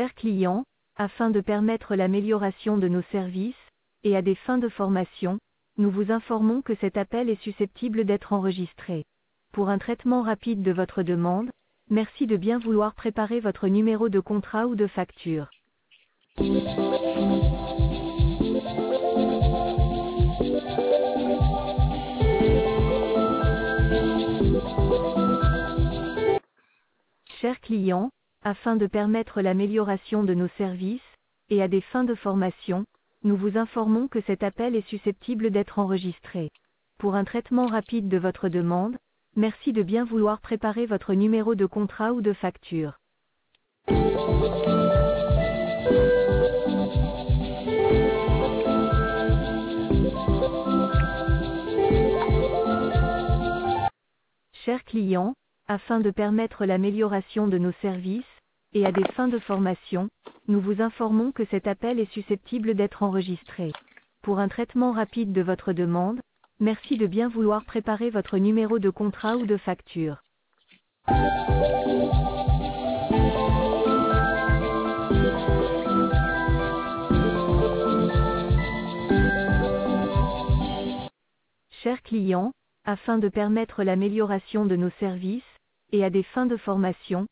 Chers clients, afin de permettre l'amélioration de nos services, et à des fins de formation, nous vous informons que cet appel est susceptible d'être enregistré. Pour un traitement rapide de votre demande, merci de bien vouloir préparer votre numéro de contrat ou de facture. Chers clients, afin de permettre l'amélioration de nos services, et à des fins de formation, nous vous informons que cet appel est susceptible d'être enregistré. Pour un traitement rapide de votre demande, merci de bien vouloir préparer votre numéro de contrat ou de facture. Chers clients, afin de permettre l'amélioration de nos services, et à des fins de formation, nous vous informons que cet appel est susceptible d'être enregistré. Pour un traitement rapide de votre demande, merci de bien vouloir préparer votre numéro de contrat ou de facture. Chers clients, afin de permettre l'amélioration de nos services, et à des fins de formation,